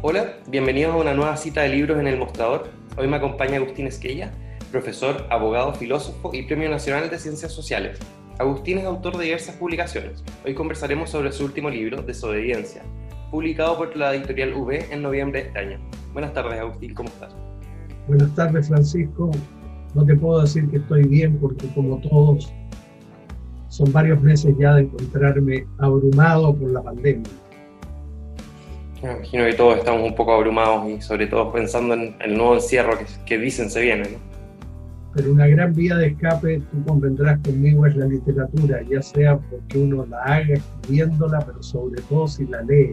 Hola, bienvenidos a una nueva cita de libros en El Mostrador. Hoy me acompaña Agustín Esquella, profesor, abogado, filósofo y Premio Nacional de Ciencias Sociales. Agustín es autor de diversas publicaciones. Hoy conversaremos sobre su último libro, Desobediencia, publicado por la editorial V en noviembre de este año. Buenas tardes, Agustín, ¿cómo estás? Buenas tardes, Francisco. No te puedo decir que estoy bien porque, como todos, son varios meses ya de encontrarme abrumado por la pandemia. Me imagino que todos estamos un poco abrumados y sobre todo pensando en el nuevo encierro que dicen se viene, ¿no? Pero una gran vía de escape, tú convendrás conmigo, es la literatura, ya sea porque uno la haga escribiéndola, pero sobre todo si la lee.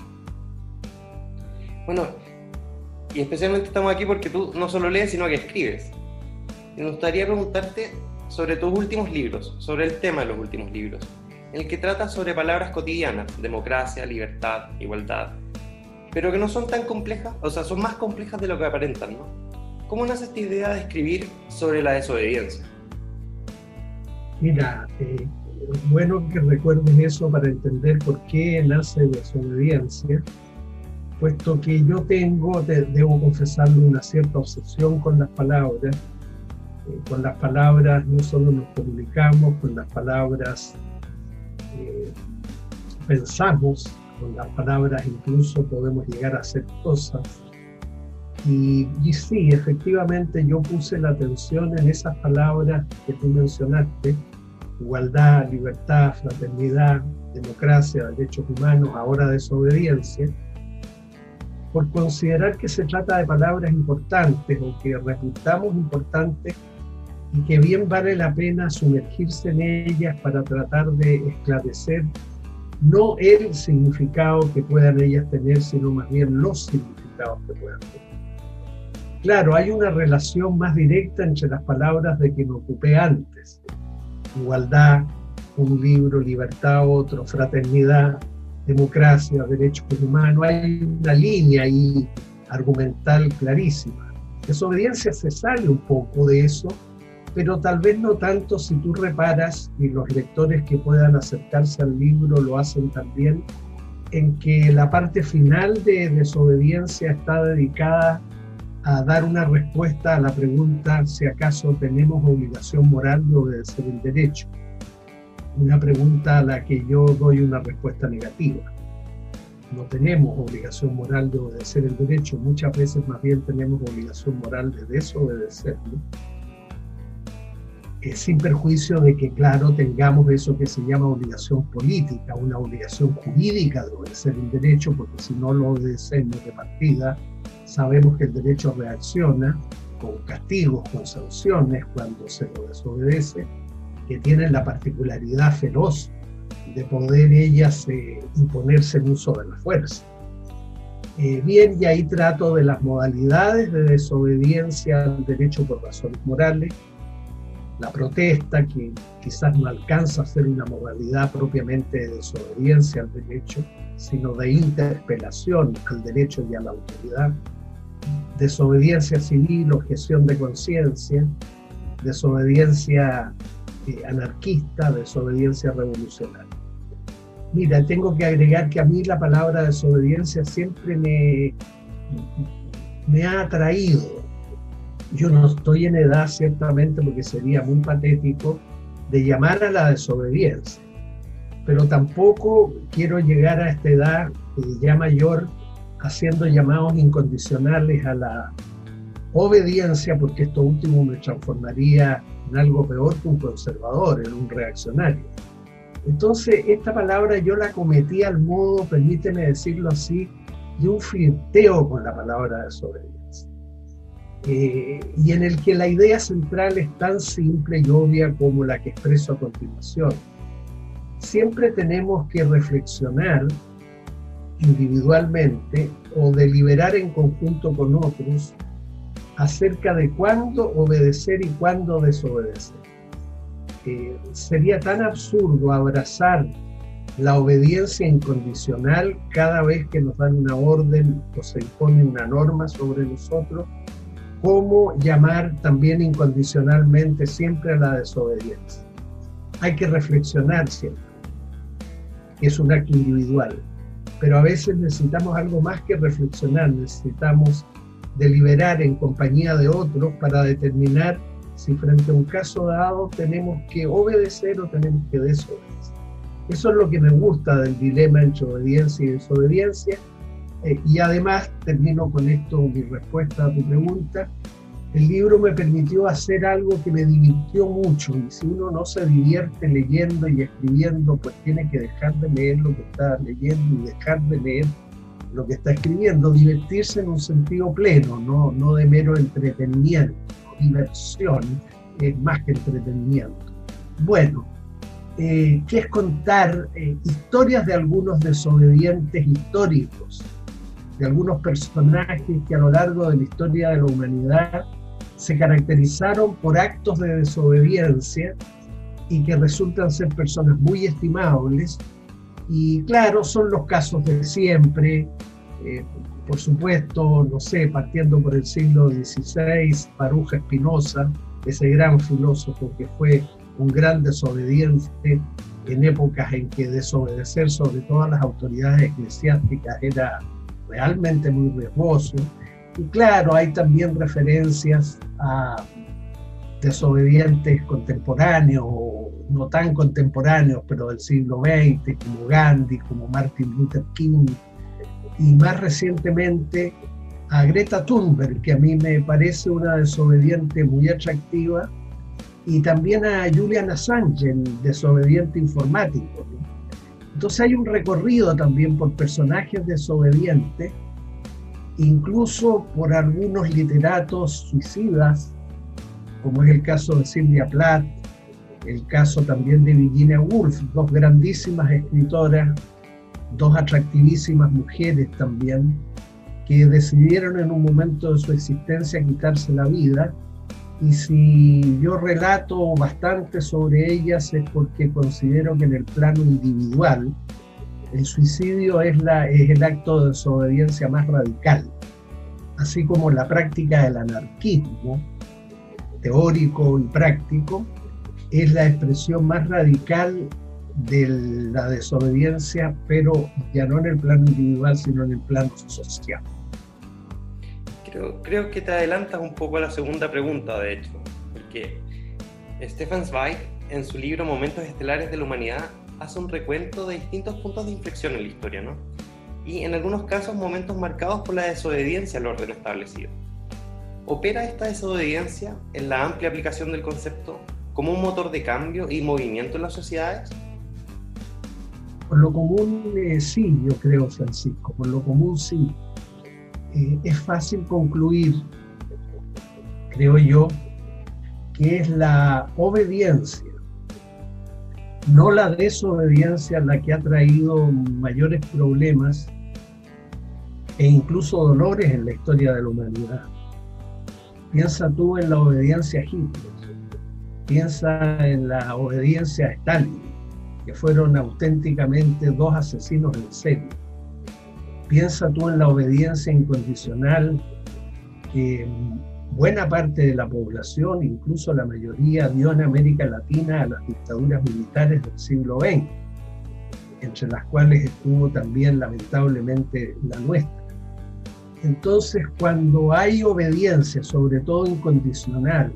Bueno, y especialmente estamos aquí porque tú no solo lees, sino que escribes. Y me gustaría preguntarte sobre tus últimos libros, sobre el tema de los últimos libros, en el que tratas sobre palabras cotidianas, democracia, libertad, igualdad, pero que no son tan complejas, o sea, son más complejas de lo que aparentan, ¿no? ¿Cómo nace esta idea de escribir sobre la desobediencia? Mira, es bueno que recuerden eso para entender por qué nace desobediencia, puesto que yo debo confesarlo, una cierta obsesión con las palabras. Con las palabras no solo nos comunicamos, con las palabras pensamos, con las palabras incluso podemos llegar a hacer cosas. Y sí, efectivamente yo puse la atención en esas palabras que tú mencionaste: igualdad, libertad, fraternidad, democracia, derechos humanos, ahora desobediencia, por considerar que se trata de palabras importantes o que reputamos importantes y que bien vale la pena sumergirse en ellas para tratar de esclarecer no el significado que puedan ellas tener, sino más bien los significados que puedan tener. Claro, hay una relación más directa entre las palabras de que me ocupé antes: igualdad, un libro; libertad, otro; fraternidad, democracia, derechos humanos. Hay una línea ahí argumental clarísima. Desobediencia se sale un poco de eso, pero tal vez no tanto si tú reparas, y los lectores que puedan acercarse al libro lo hacen también, en que la parte final de Desobediencia está dedicada a dar una respuesta a la pregunta si acaso tenemos obligación moral de obedecer el derecho. Una pregunta a la que yo doy una respuesta negativa. No tenemos obligación moral de obedecer el derecho, muchas veces más bien tenemos obligación moral de desobedecerlo. Sin perjuicio de que, claro, tengamos eso que se llama obligación política, una obligación jurídica de obedecer el derecho, porque si no lo obedecemos de partida, sabemos que el derecho reacciona con castigos, con sanciones cuando se lo desobedece, que tienen la particularidad feroz de poder ellas imponerse en uso de la fuerza. Bien, y ahí trato de las modalidades de desobediencia al derecho por razones morales. La protesta, que quizás no alcanza a ser una modalidad propiamente de desobediencia al derecho, sino de interpelación al derecho y a la autoridad. Desobediencia civil, objeción de conciencia, desobediencia anarquista, desobediencia revolucionaria. Mira, tengo que agregar que a mí la palabra desobediencia siempre me ha atraído. Yo no estoy en edad, ciertamente, porque sería muy patético, de llamar a la desobediencia, pero tampoco quiero llegar a esta edad ya mayor haciendo llamados incondicionales a la obediencia, porque esto último me transformaría en algo peor que un conservador, en un reaccionario. Entonces, esta palabra yo la cometí al modo, permíteme decirlo así, de un flirteo con la palabra desobediencia. Y en el que la idea central es tan simple y obvia como la que expreso a continuación. Siempre tenemos que reflexionar individualmente o deliberar en conjunto con otros acerca de cuándo obedecer y cuándo desobedecer. Sería tan absurdo abrazar la obediencia incondicional cada vez que nos dan una orden o se impone una norma sobre nosotros, como llamar también incondicionalmente siempre a la desobediencia. Hay que reflexionar siempre. Es un acto individual. pero a veces necesitamos algo más que reflexionar, necesitamos deliberar en compañía de otros para determinar si frente a un caso dado tenemos que obedecer o tenemos que desobedecer. Eso es lo que me gusta del dilema entre obediencia y desobediencia. Y además, termino con esto mi respuesta a tu pregunta, el libro me permitió hacer algo que me divirtió mucho, y si uno no se divierte leyendo y escribiendo, pues tiene que dejar de leer lo que está leyendo y dejar de leer lo que está escribiendo, divertirse en un sentido pleno, no de mero entretenimiento. Diversión es más que entretenimiento. Bueno, que es contar historias de algunos desobedientes históricos, de algunos personajes que a lo largo de la historia de la humanidad se caracterizaron por actos de desobediencia y que resultan ser personas muy estimables. Y claro, son los casos de siempre, por supuesto, no sé, partiendo por el siglo XVI, Baruch Spinoza, ese gran filósofo que fue un gran desobediente en épocas en que desobedecer sobre todas las autoridades eclesiásticas era realmente muy riesgoso. Y claro, hay también referencias a desobedientes contemporáneos, o no tan contemporáneos, pero del siglo XX, como Gandhi, como Martin Luther King, y más recientemente a Greta Thunberg, que a mí me parece una desobediente muy atractiva, y también a Julian Assange, el desobediente informático, ¿no? Entonces hay un recorrido también por personajes desobedientes, incluso por algunos literatos suicidas, como es el caso de Sylvia Plath, el caso también de Virginia Woolf, dos grandísimas escritoras, dos atractivísimas mujeres también, que decidieron en un momento de su existencia quitarse la vida. Y si yo relato bastante sobre ellas es porque considero que en el plano individual el suicidio es el acto de desobediencia más radical, así como la práctica del anarquismo teórico y práctico es la expresión más radical de la desobediencia, pero ya no en el plano individual, sino en el plano social. Creo que te adelantas un poco a la segunda pregunta, de hecho, porque Stefan Zweig, en su libro Momentos Estelares de la Humanidad, hace un recuento de distintos puntos de inflexión en la historia, ¿no? Y en algunos casos momentos marcados por la desobediencia al orden establecido. ¿Opera esta desobediencia en la amplia aplicación del concepto como un motor de cambio y movimiento en las sociedades? Por lo común sí, yo creo, Francisco, por lo común sí. Es fácil concluir, creo yo, que es la obediencia, no la desobediencia, la que ha traído mayores problemas e incluso dolores en la historia de la humanidad. Piensa tú en la obediencia a Hitler, piensa en la obediencia a Stalin, que fueron auténticamente dos asesinos en serie. Piensa tú en la obediencia incondicional que buena parte de la población, incluso la mayoría, dio en América Latina a las dictaduras militares del siglo XX, entre las cuales estuvo también lamentablemente la nuestra. Entonces, cuando hay obediencia, sobre todo incondicional,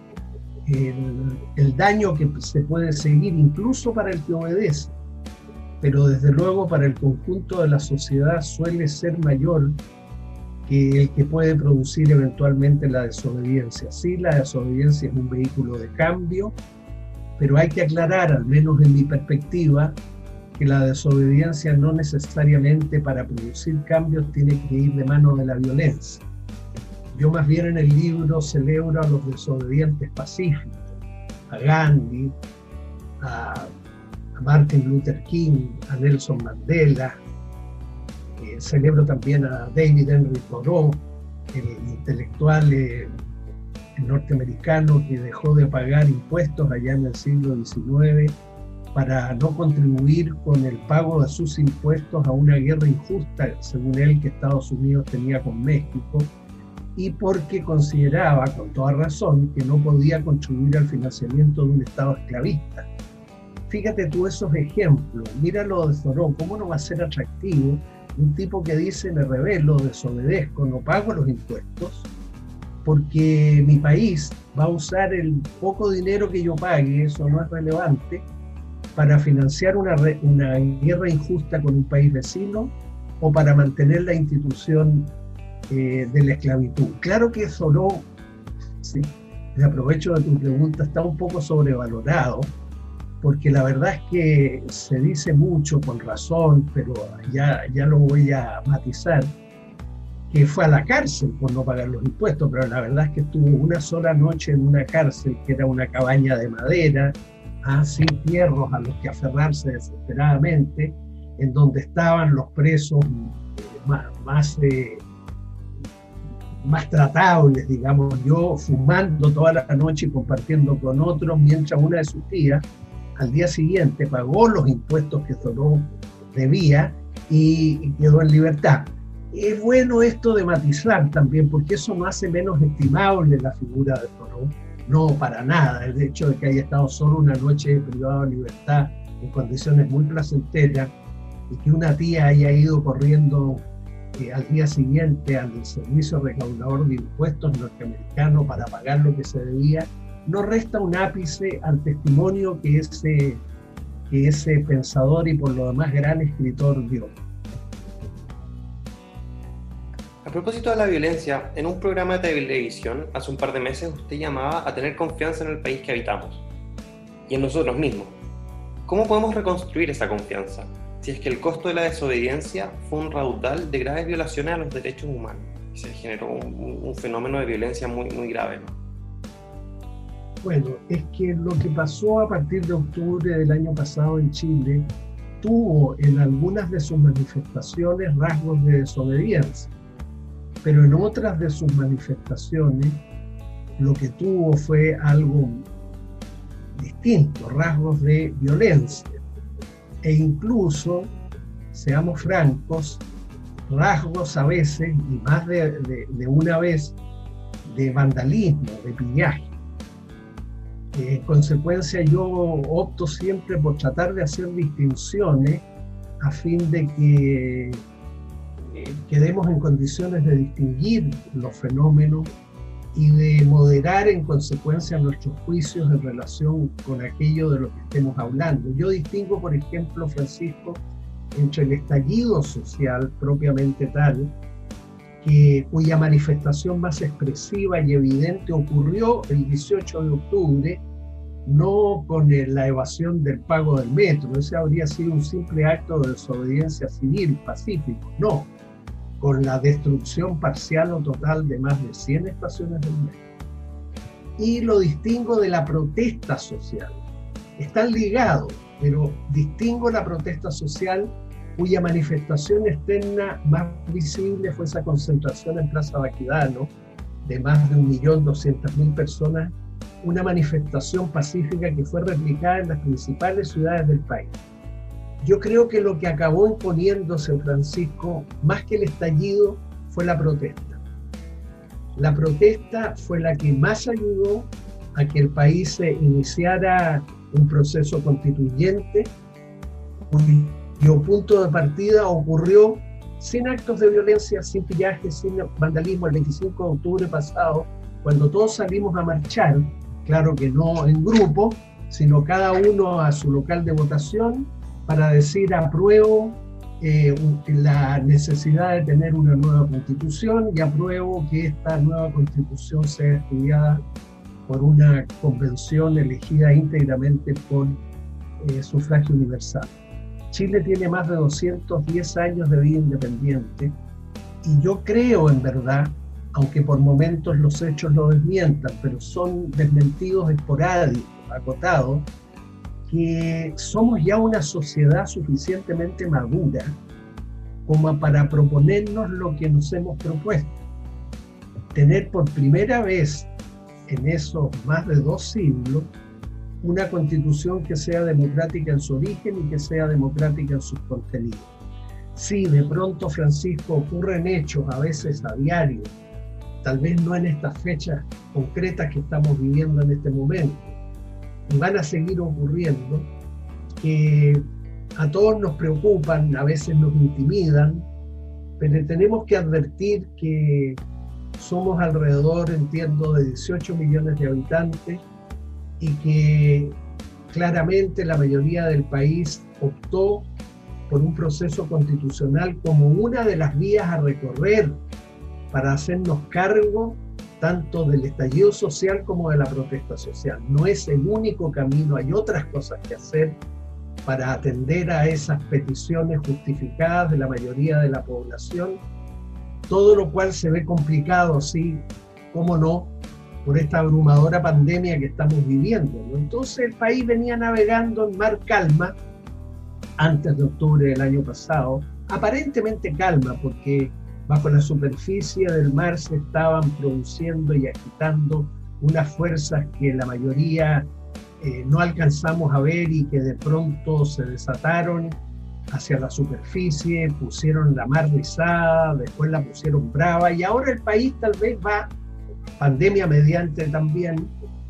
el daño que se puede seguir incluso para el que obedece, pero desde luego para el conjunto de la sociedad suele ser mayor que el que puede producir eventualmente la desobediencia. Sí, la desobediencia es un vehículo de cambio, pero hay que aclarar, al menos en mi perspectiva, que la desobediencia no necesariamente para producir cambios tiene que ir de mano de la violencia. Yo más bien en el libro celebro a los desobedientes pacíficos, a Gandhi, a Martin Luther King, a Nelson Mandela, celebro también a David Henry Thoreau, el intelectual norteamericano que dejó de pagar impuestos allá en el siglo XIX para no contribuir con el pago de sus impuestos a una guerra injusta, según él, que Estados Unidos tenía con México, y porque consideraba, con toda razón, que no podía contribuir al financiamiento de un Estado esclavista. fíjate tú esos ejemplos, mira lo de Thoreau, ¿cómo no va a ser atractivo un tipo que dice me rebelo, desobedezco, no pago los impuestos, porque mi país va a usar el poco dinero que yo pague, eso no es relevante, para financiar una guerra injusta con un país vecino o para mantener la institución de la esclavitud? Claro que Thoreau, sí, me aprovecho de tu pregunta, está un poco sobrevalorado, porque la verdad es que se dice mucho con razón, pero ya lo voy a matizar, que fue a la cárcel por no pagar los impuestos, pero la verdad es que estuvo una sola noche en una cárcel que era una cabaña de madera, sin fierros a los que aferrarse desesperadamente, en donde estaban los presos más tratables, digamos, yo fumando toda la noche y compartiendo con otros, mientras una de sus tías al día siguiente pagó los impuestos que Thoreau debía y quedó en libertad. Es bueno esto de matizar también, porque eso no hace menos estimable la figura de Thoreau, no para nada. El hecho de que haya estado solo una noche privado de libertad en condiciones muy placenteras y que una tía haya ido corriendo al día siguiente al servicio recaudador de impuestos norteamericano para pagar lo que se debía, no resta un ápice al testimonio que ese pensador y por lo demás gran escritor dio. A propósito de la violencia, en un programa de televisión hace un par de meses usted llamaba a tener confianza en el país que habitamos y en nosotros mismos. ¿Cómo podemos reconstruir esa confianza si es que el costo de la desobediencia fue un raudal de graves violaciones a los derechos humanos y se generó un fenómeno de violencia muy, muy grave, ¿no? Bueno, es que lo que pasó a partir de octubre del año pasado en Chile tuvo en algunas de sus manifestaciones rasgos de desobediencia, pero en otras de sus manifestaciones lo que tuvo fue algo distinto, rasgos de violencia e incluso, seamos francos, rasgos a veces, y más de una vez, de vandalismo, de pillaje. En consecuencia, yo opto siempre por tratar de hacer distinciones a fin de que quedemos en condiciones de distinguir los fenómenos y de moderar en consecuencia nuestros juicios en relación con aquello de lo que estemos hablando. Yo distingo, por ejemplo, Francisco, entre el estallido social propiamente tal, cuya manifestación más expresiva y evidente ocurrió el 18 de octubre, no con la evasión del pago del metro, ese habría sido un simple acto de desobediencia civil, pacífico, no, con la destrucción parcial o total de más de 100 estaciones del metro. Y lo distingo de la protesta social. Están ligados, pero distingo la protesta social cuya manifestación externa más visible fue esa concentración en Plaza Baquedano de más de 1.200.000 personas, una manifestación pacífica que fue replicada en las principales ciudades del país. Yo creo que lo que acabó imponiéndose, Francisco, más que el estallido, fue la protesta. La protesta fue la que más ayudó a que el país se iniciara un proceso constituyente, cuyo punto de partida ocurrió sin actos de violencia, sin pillaje, sin vandalismo, el 25 de octubre pasado, cuando todos salimos a marchar, claro que no en grupo, sino cada uno a su local de votación, para decir apruebo la necesidad de tener una nueva constitución y apruebo que esta nueva constitución sea estudiada por una convención elegida íntegramente por sufragio universal. Chile tiene más de 210 años de vida independiente y yo creo en verdad, aunque por momentos los hechos lo desmientan, pero son desmentidos esporádicos, acotados, que somos ya una sociedad suficientemente madura como para proponernos lo que nos hemos propuesto. Tener por primera vez en esos más de 2 siglos una constitución que sea democrática en su origen y que sea democrática en sus contenidos. Sí, de pronto, Francisco, ocurren hechos a veces a diario, tal vez no en estas fechas concretas que estamos viviendo en este momento, y van a seguir ocurriendo, que a todos nos preocupan, a veces nos intimidan, pero tenemos que advertir que somos alrededor, entiendo, de 18 millones de habitantes y que claramente la mayoría del país optó por un proceso constitucional como una de las vías a recorrer para hacernos cargo tanto del estallido social como de la protesta social. No es el único camino, hay otras cosas que hacer para atender a esas peticiones justificadas de la mayoría de la población, todo lo cual se ve complicado, sí, cómo no, por esta abrumadora pandemia que estamos viviendo, ¿no? Entonces el país venía navegando en mar calma antes de octubre del año pasado, aparentemente calma, porque bajo la superficie del mar se estaban produciendo y agitando unas fuerzas que la mayoría no alcanzamos a ver y que de pronto se desataron hacia la superficie, pusieron la mar rizada, después la pusieron brava, y ahora el país tal vez va, pandemia mediante también,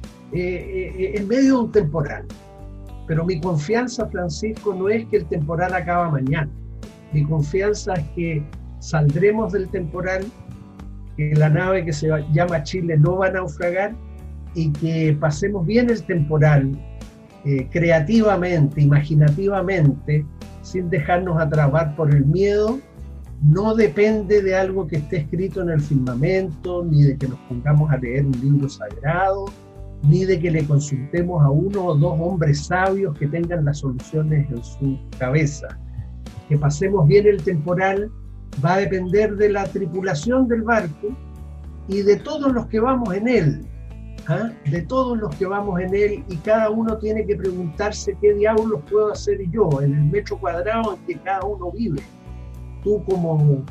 en medio de un temporal. Pero mi confianza, Francisco, no es que el temporal acaba mañana. Mi confianza es que saldremos del temporal, que la nave que se llama Chile no va a naufragar y que pasemos bien el temporal creativamente, imaginativamente, sin dejarnos atrapar por el miedo. No depende de algo que esté escrito en el firmamento, ni de que nos pongamos a leer un libro sagrado, ni de que le consultemos a uno o dos hombres sabios que tengan las soluciones en su cabeza. Que pasemos bien el temporal va a depender de la tripulación del barco y de todos los que vamos en él, de todos los que vamos en él, y cada uno tiene que preguntarse qué diablos puedo hacer yo en el metro cuadrado en que cada uno vive. Tú como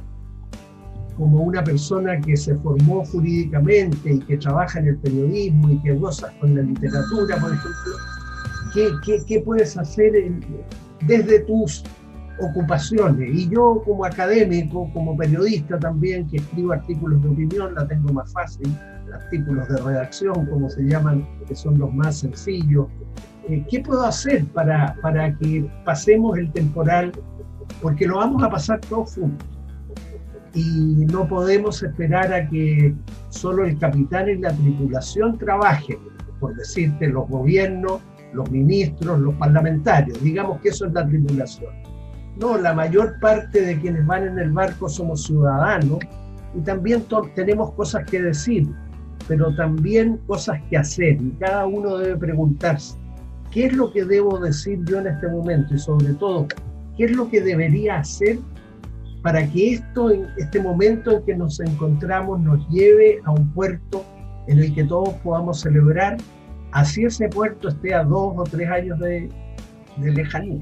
una persona que se formó jurídicamente y que trabaja en el periodismo y que gozas con la literatura, por ejemplo, ¿qué puedes hacer desde tus ocupaciones? Y yo como académico, como periodista también, que escribo artículos de opinión, la tengo más fácil, artículos de redacción, como se llaman, que son los más sencillos. ¿Qué puedo hacer para que pasemos el temporal? Porque lo vamos a pasar todos juntos. Y no podemos esperar a que solo el capitán y la tripulación trabajen, por decirte, los gobiernos, los ministros, los parlamentarios. Digamos que eso es la tripulación. No, la mayor parte de quienes van en el barco somos ciudadanos y también tenemos cosas que decir, pero también cosas que hacer, y cada uno debe preguntarse, ¿qué es lo que debo decir yo en este momento? Y sobre todo, ¿qué es lo que debería hacer para que este momento en que nos encontramos nos lleve a un puerto en el que todos podamos celebrar, así ese puerto esté a 2 o 3 años de lejanía?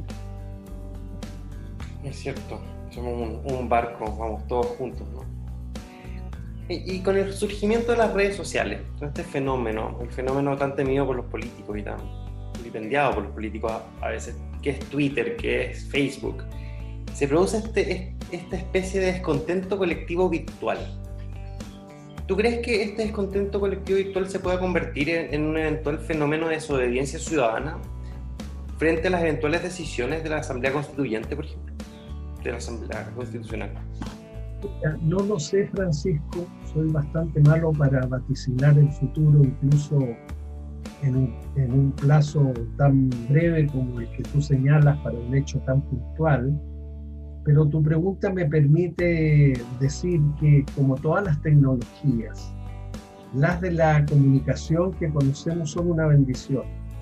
Es cierto, somos un barco, vamos todos juntos, ¿no? Y con el surgimiento de las redes sociales, todo este fenómeno, el fenómeno tan temido por los políticos y tan vilipendiado por los políticos a veces, que es Twitter, que es Facebook, se produce esta especie de descontento colectivo virtual. ¿Tú crees que este descontento colectivo virtual se pueda convertir en un eventual fenómeno de desobediencia ciudadana frente a las eventuales decisiones de la Asamblea Constituyente, por ejemplo, de la Asamblea Constitucional? No lo sé, Francisco, soy bastante malo para vaticinar el futuro, incluso en un plazo tan breve como el que tú señalas para un hecho tan puntual, pero tu pregunta me permite decir que, como todas las tecnologías, las de la comunicación que conocemos son una bendición.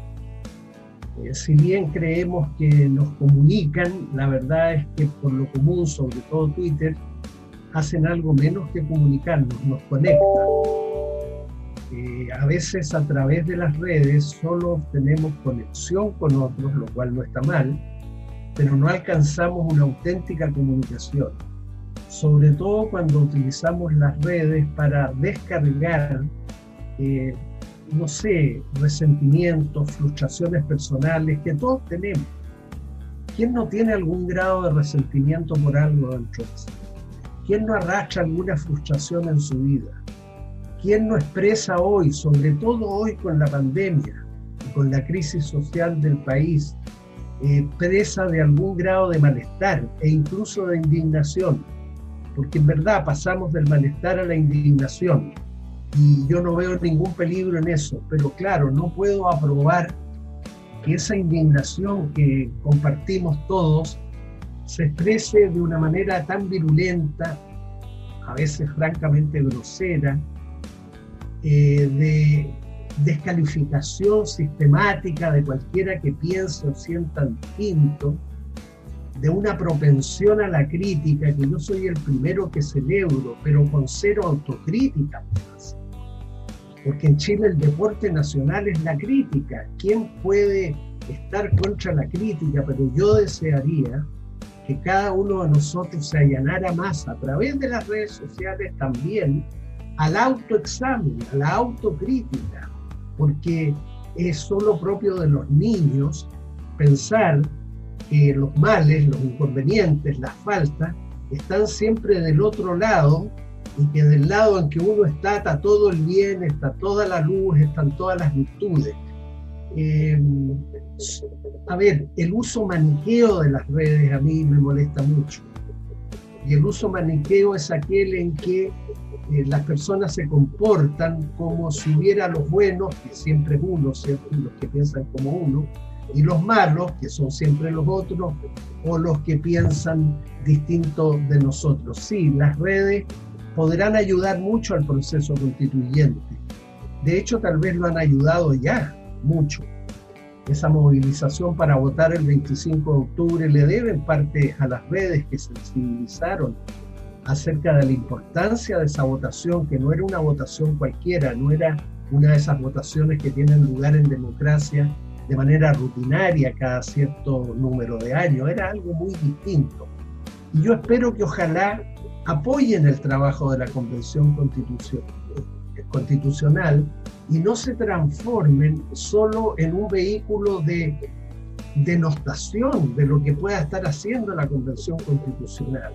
Si bien creemos que nos comunican, la verdad es que por lo común, sobre todo Twitter, hacen algo menos que comunicarnos, nos conectan. A veces a través de las redes solo tenemos conexión con otros, lo cual no está mal, pero no alcanzamos una auténtica comunicación. Sobre todo cuando utilizamos las redes para descargar, no sé, resentimientos, frustraciones personales que todos tenemos. ¿Quién no tiene algún grado de resentimiento por algo dentro de sí? ¿Quién no arrastra alguna frustración en su vida? ¿Quién no expresa hoy, sobre todo hoy con la pandemia y con la crisis social del país, presa de algún grado de malestar e incluso de indignación, porque en verdad pasamos del malestar a la indignación y yo no veo ningún peligro en eso, pero claro, no puedo aprobar que esa indignación que compartimos todos se exprese de una manera tan virulenta, a veces francamente grosera, de descalificación sistemática de cualquiera que piense o sienta distinto, de una propensión a la crítica, que yo soy el primero que celebro, pero con cero autocrítica. Porque en Chile el deporte nacional es la crítica. ¿Quién puede estar contra la crítica? Pero yo desearía que cada uno de nosotros se allanara más a través de las redes sociales también al autoexamen, a la autocrítica, porque es solo propio de los niños pensar que los males, los inconvenientes, las faltas, están siempre del otro lado y que del lado en que uno está todo el bien, está toda la luz, están todas las virtudes. A ver, el uso maniqueo de las redes a mí me molesta mucho. Y el uso maniqueo es aquel en que las personas se comportan como si hubiera los buenos, que siempre es uno, ¿cierto? Los que piensan como uno, y los malos, que son siempre los otros, o los que piensan distinto de nosotros. Sí, las redes podrán ayudar mucho al proceso constituyente. De hecho, tal vez lo han ayudado ya mucho. Esa movilización para votar el 25 de octubre le debe en parte a las redes que sensibilizaron acerca de la importancia de esa votación, que no era una votación cualquiera, no era una de esas votaciones que tienen lugar en democracia de manera rutinaria cada cierto número de años, era algo muy distinto. Y yo espero que ojalá apoyen el trabajo de la Convención Constitucional y no se transformen solo en un vehículo de denostación de lo que pueda estar haciendo la Convención Constitucional.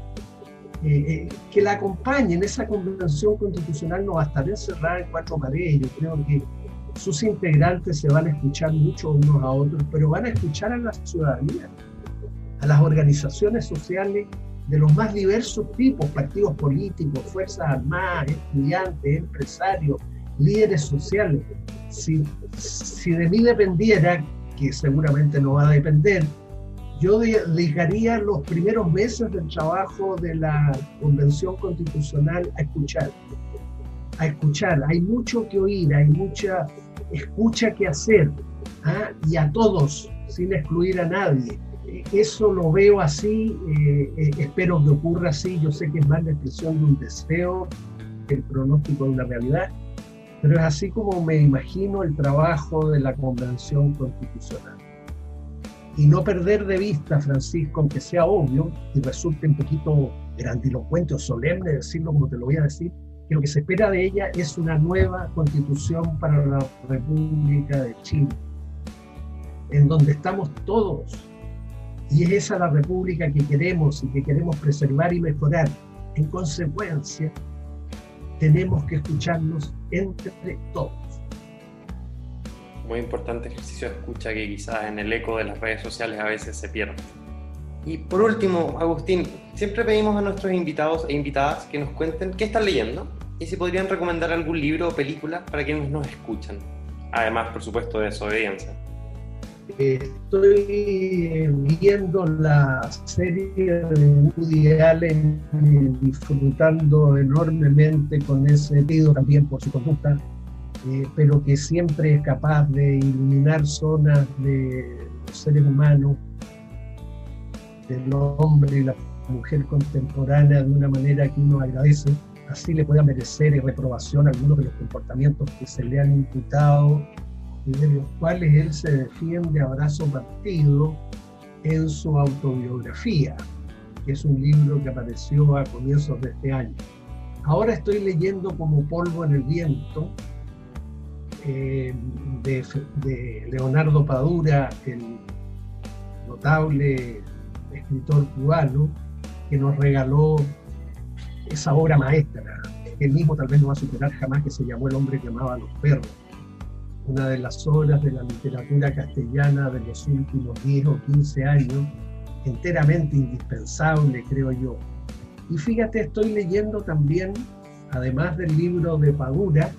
Que la acompañen. Esa Convención Constitucional no va a estar encerrada en cuatro paredes. Yo creo que sus integrantes se van a escuchar mucho unos a otros, pero van a escuchar a la ciudadanía, a las organizaciones sociales de los más diversos tipos, partidos políticos, fuerzas armadas, estudiantes, empresarios, líderes sociales. Si de mí dependiera, que seguramente no va a depender, yo dedicaría los primeros meses del trabajo de la Convención Constitucional a escuchar. Hay mucho que oír, hay mucha escucha que hacer, y a todos, sin excluir a nadie. Eso lo veo así, espero que ocurra así. Yo sé que es más la expresión de un deseo que el pronóstico de una realidad, pero es así como me imagino el trabajo de la Convención Constitucional. Y no perder de vista, Francisco, aunque sea obvio y resulte un poquito grandilocuente o solemne decirlo como te lo voy a decir, que lo que se espera de ella es una nueva constitución para la República de Chile, en donde estamos todos, y es esa la república que queremos y que queremos preservar y mejorar. En consecuencia, tenemos que escucharnos entre todos. Muy importante ejercicio de escucha que quizás en el eco de las redes sociales a veces se pierde. Y por último, Agustín, siempre pedimos a nuestros invitados e invitadas que nos cuenten qué están leyendo y si podrían recomendar algún libro o película para quienes nos escuchan. Además, por supuesto, de Desobediencia. Estoy viendo la serie de Woody Allen, disfrutando enormemente con ese pedido también por su conducta, pero que siempre es capaz de iluminar zonas de los seres humanos, del hombre y la mujer contemporánea de una manera que uno agradece. Así le pueda merecer reprobación a algunos de los comportamientos que se le han imputado y de los cuales él se defiende a brazo partido en su autobiografía, que es un libro que apareció a comienzos de este año. Ahora estoy leyendo Como polvo en el viento, de Leonardo Padura, el notable escritor cubano, que nos regaló esa obra maestra, que él mismo tal vez no va a superar jamás, que se llamó El hombre que amaba a los perros. una de las obras de la literatura castellana de los últimos 10 o 15 años, enteramente indispensable, creo yo. Y fíjate, estoy leyendo también, además del libro de Padura,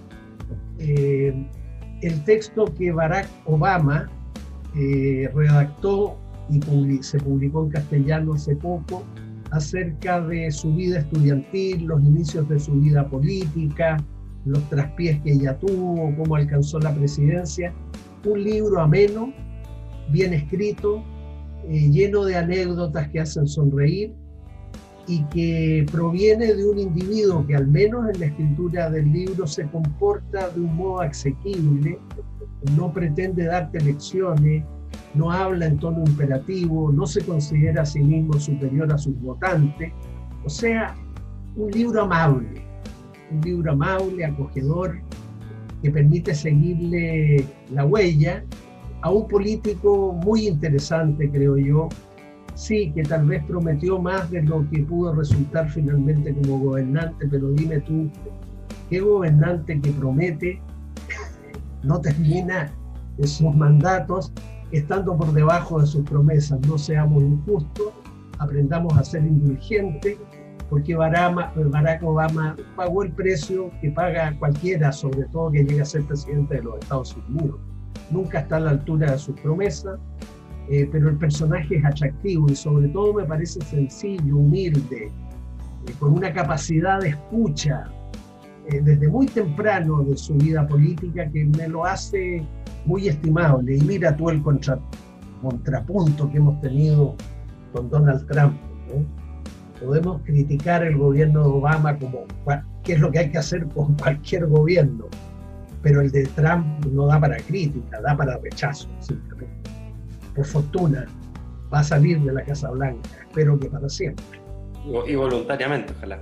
el texto que Barack Obama redactó y se publicó en castellano hace poco, acerca de su vida estudiantil, los inicios de su vida política, los traspiés que ella tuvo, cómo alcanzó la presidencia. Un libro ameno, bien escrito, lleno de anécdotas que hacen sonreír y que proviene de un individuo que, al menos en la escritura del libro, se comporta de un modo asequible, no pretende darte lecciones, no habla en tono imperativo, no se considera a sí mismo superior a sus votantes. O sea, un libro amable, acogedor, que permite seguirle la huella a un político muy interesante, creo yo. Sí, que tal vez prometió más de lo que pudo resultar finalmente como gobernante, pero dime tú, ¿qué gobernante que promete no termina en sus mandatos estando por debajo de sus promesas? No seamos injustos, aprendamos a ser indulgentes, porque Barack Obama pagó el precio que paga cualquiera, sobre todo que llegue a ser presidente de los Estados Unidos. Nunca está a la altura de sus promesas, pero el personaje es atractivo y sobre todo me parece sencillo, humilde, con una capacidad de escucha desde muy temprano de su vida política que me lo hace muy estimable. Y mira tú el contrapunto que hemos tenido con Donald Trump, ¿no? Podemos criticar el gobierno de Obama como qué es lo que hay que hacer con cualquier gobierno, pero el de Trump no da para crítica, da para rechazo, simplemente. Por fortuna va a salir de la Casa Blanca, espero que para siempre. Y voluntariamente, ojalá.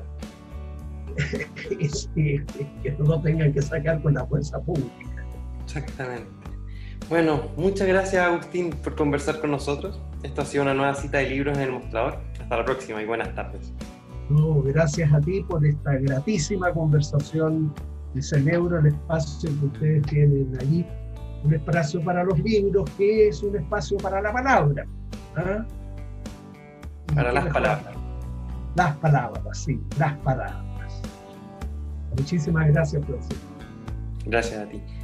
Que no lo tengan que sacar con la fuerza pública. Exactamente. Bueno, muchas gracias, Agustín, por conversar con nosotros. Esto ha sido una nueva cita de libros en el mostrador. Hasta la próxima y buenas tardes. No, gracias a ti por esta gratísima conversación. Y celebro el espacio que ustedes tienen allí, un espacio para los libros, que es un espacio para la palabra. ¿Ah? Para las palabras. Las palabras, sí, las palabras. Muchísimas gracias, profesor. Gracias a ti.